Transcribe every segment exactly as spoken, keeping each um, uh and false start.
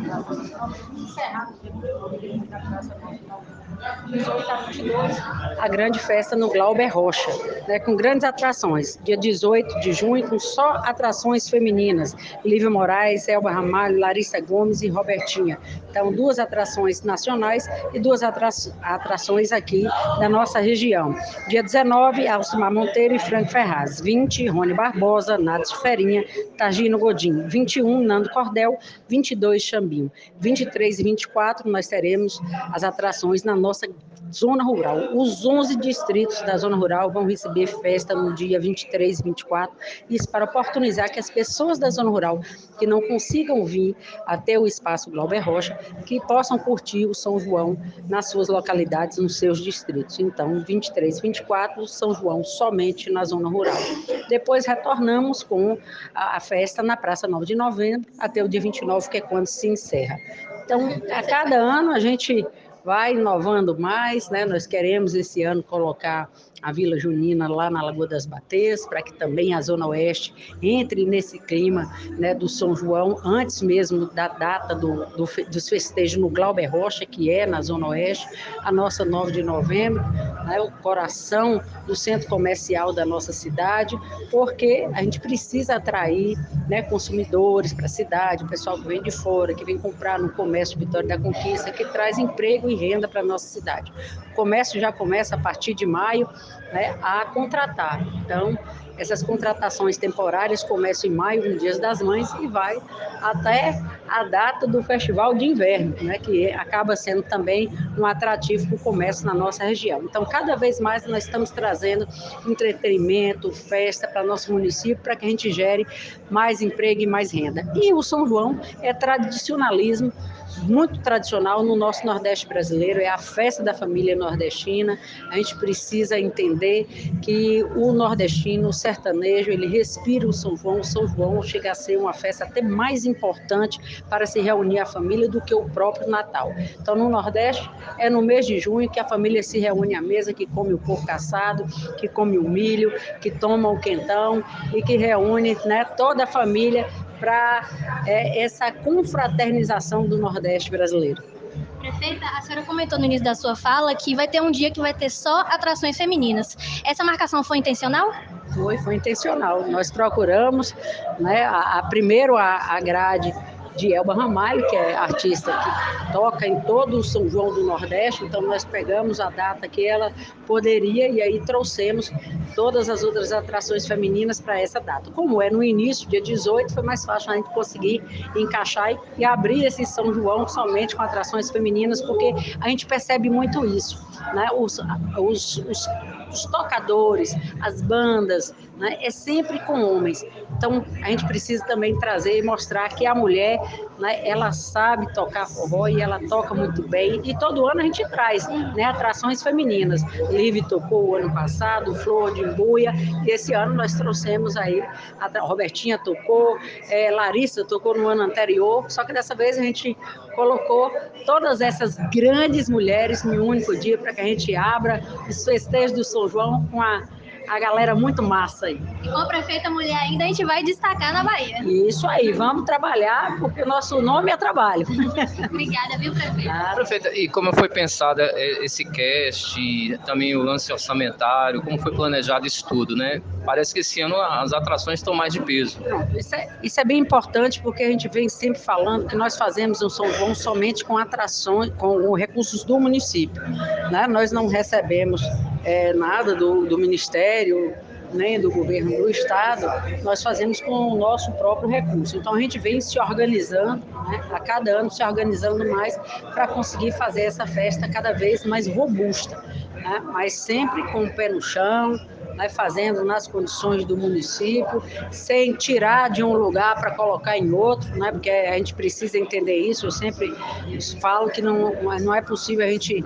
dezoito a vinte e dois, a grande festa no Glauber Rocha, né, com grandes atrações. Dia dezoito de junho, com só atrações femininas. Lívia Moraes, Elba Ramalho, Larissa Gomes e Robertinha. Então, duas atrações nacionais e duas atra atrações aqui da nossa região. Dia dezenove, Alcimar Monteiro e Franco Ferraz. vinte, Rony Barbosa, Nath Ferinha, Targino Godinho. vinte e um, Nando Cordel. vinte e dois, Xambinho. vinte e três e vinte e quatro, nós teremos as atrações na nossa zona rural. Os onze distritos da zona rural vão receber festa no dia vinte e três e vinte e quatro, isso para oportunizar que as pessoas da zona rural que não consigam vir até o espaço Glauber Rocha, que possam curtir o São João nas suas localidades, nos seus distritos. Então, vinte e três e vinte e quatro, São João somente na zona rural. Depois retornamos com a, a festa na Praça nove de Novembro, até o dia vinte e nove, que é quando se encerra. Então, a cada ano a gente vai inovando mais, né? Nós queremos esse ano colocar a Vila Junina lá na Lagoa das Batês, para que também a Zona Oeste entre nesse clima, né, do São João, antes mesmo da data do, do, dos festejos no Glauber Rocha, que é na Zona Oeste, a nossa nove de novembro, né, o coração do centro comercial da nossa cidade, porque a gente precisa atrair, né, consumidores para a cidade, o pessoal que vem de fora, que vem comprar no comércio Vitória da Conquista, que traz emprego e renda para a nossa cidade. O comércio já começa a partir de maio, né, a contratar. Então, essas contratações temporárias começam em maio, no Dia das Mães, e vai até a data do Festival de Inverno, né, que acaba sendo também um atrativo para o comércio na nossa região. Então, cada vez mais nós estamos trazendo entretenimento, festa para nosso município, para que a gente gere mais emprego e mais renda. E o São João é tradicionalismo, muito tradicional no nosso Nordeste brasileiro, é a festa da família nordestina. A gente precisa entender que o nordestino, o sertanejo, ele respira o São João. O São João chega a ser uma festa até mais importante para se reunir a família do que o próprio Natal. Então, no Nordeste, é no mês de junho que a família se reúne à mesa, que come o porco assado, que come o milho, que toma o quentão e que reúne, né, toda a família para é, essa confraternização do Nordeste brasileiro. Prefeita, a senhora comentou no início da sua fala que vai ter um dia que vai ter só atrações femininas. Essa marcação foi intencional? Foi, foi intencional. Nós procuramos, né, a, a primeiro a, a grade de Elba Ramalho, que é artista que toca em todo o São João do Nordeste, então nós pegamos a data que ela poderia e aí trouxemos todas as outras atrações femininas para essa data. Como é no início, dia dezoito, foi mais fácil a gente conseguir encaixar e, e abrir esse São João somente com atrações femininas, porque a gente percebe muito isso, né? Os, os, os, os tocadores, as bandas, né? É sempre com homens. Então, a gente precisa também trazer e mostrar que a mulher, né, ela sabe tocar forró e ela toca muito bem. E todo ano a gente traz, né, atrações femininas. Live tocou o ano passado, Flor de Embuia, e esse ano nós trouxemos aí, a Robertinha tocou, é, Larissa tocou no ano anterior, só que dessa vez a gente colocou todas essas grandes mulheres em um único dia para que a gente abra os festejos do São João com a a galera muito massa aí. E com a prefeita mulher ainda, a gente vai destacar na Bahia. Isso aí, vamos trabalhar, porque o nosso nome é trabalho. Obrigada, viu, prefeita? Ah, prefeita, e como foi pensada esse cast, também o lance orçamentário, como foi planejado isso tudo, né? Parece que esse ano as atrações estão mais de peso. Não, isso, é, isso é bem importante, porque a gente vem sempre falando que nós fazemos o São João somente com atrações, com recursos do município, né? Nós não recebemos é, nada do, do Ministério, nem do governo do estado, nós fazemos com o nosso próprio recurso. Então a gente vem se organizando, né, a cada ano se organizando mais para conseguir fazer essa festa cada vez mais robusta, né, mas sempre com o pé no chão, né, fazendo nas condições do município, sem tirar de um lugar para colocar em outro, né, porque a gente precisa entender isso. Eu sempre falo que não, não é possível a gente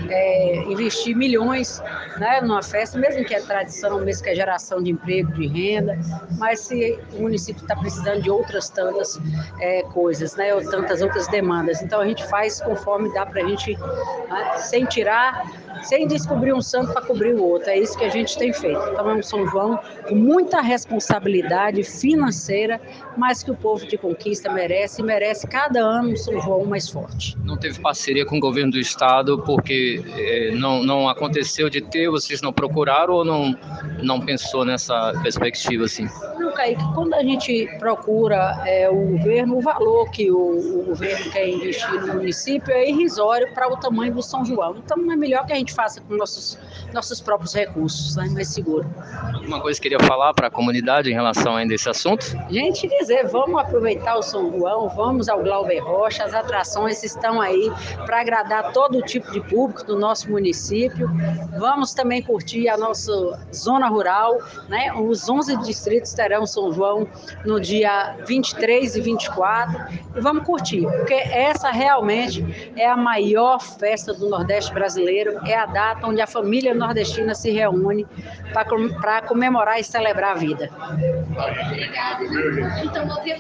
é, investir milhões, né, numa festa, mesmo que é tradição, mesmo que é geração de emprego, de renda, mas se o município está precisando de outras tantas é, coisas, né, ou tantas outras demandas. Então a gente faz conforme dá para a gente, né, sem tirar, sem descobrir um santo para cobrir o outro. É isso que a gente tem feito. Então é um São João com muita responsabilidade financeira, mas que o povo de Conquista merece e merece cada ano um São João mais forte. Não teve parceria com o governo do estado porque é, não, não aconteceu de ter, vocês não procuraram ou não, não pensou nessa perspectiva assim? Não, Kaique, quando a gente procura é, o governo, o valor que o, o governo quer investir no município é irrisório para o tamanho do São João. Então é melhor que a gente faça com nossos, nossos próprios recursos, né? Mais seguro. Alguma coisa que queria falar para a comunidade em relação ainda a esse assunto? Gente, dizer, vamos aproveitar o São João, vamos ao Glauber Rocha, as atrações estão aí para agradar todo tipo de público do nosso município. Vamos também curtir a nossa zona rural, né? Os onze distritos terão São João no dia vinte e três e vinte e quatro e vamos curtir, porque essa realmente é a maior festa do Nordeste brasileiro, é a data onde a família nordestina se reúne para comemorar e celebrar a vida. Obrigada. Então,